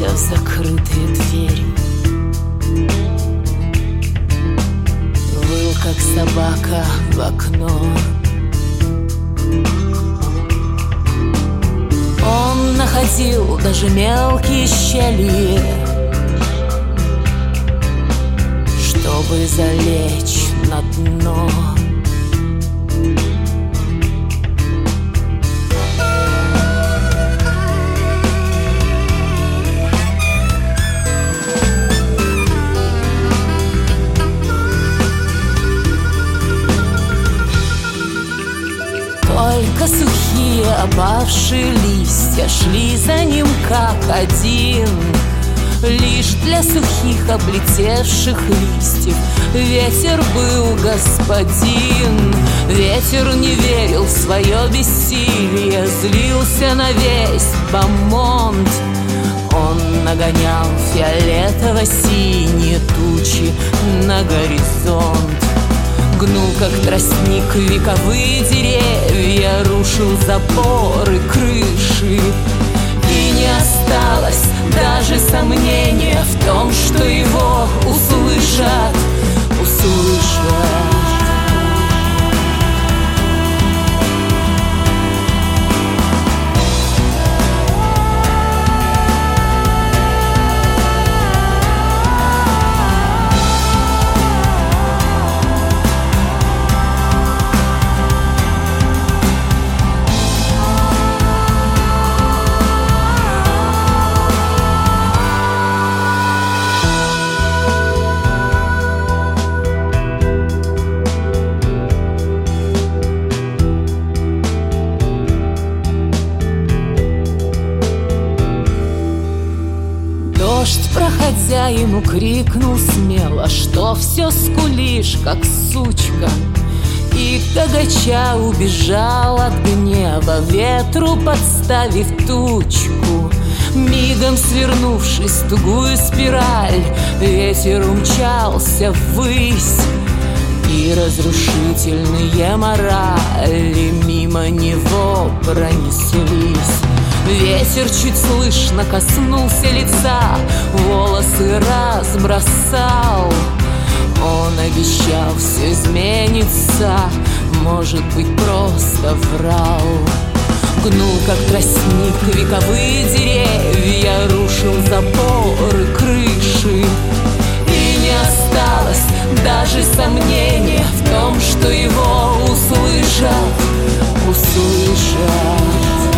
Вглядывался в закрытые двери. Выл, как собака, в окно. Он находил даже мелкие щели, чтобы залечь на дно. Только сухие опавшие листья шли за ним как один. Лишь для сухих облетевших листьев ветер был господин. Ветер не верил в свое бессилие, злился на весь Бамонт. Он нагонял фиолетово-синие тучи на горизонт. Гнул, как тростник, вековые деревья, рушил заборы, крыши. И не осталось даже сомнения в том, что его услышат. Дождь, проходя, ему крикнул смело, что все скулишь, как сучка. И гагача убежал от гнева, ветру подставив тучку. Мигом свернувшись в тугую спираль, ветер умчался ввысь. И разрушительные морали мимо него пронеслись. Ветер чуть слышно коснулся лица, волосы разбросал. Он обещал, все изменится, может быть, просто врал. Гнул, как тростник, вековые деревья, рушил заборы, крыши. И не осталось даже сомнения в том, что его услышат.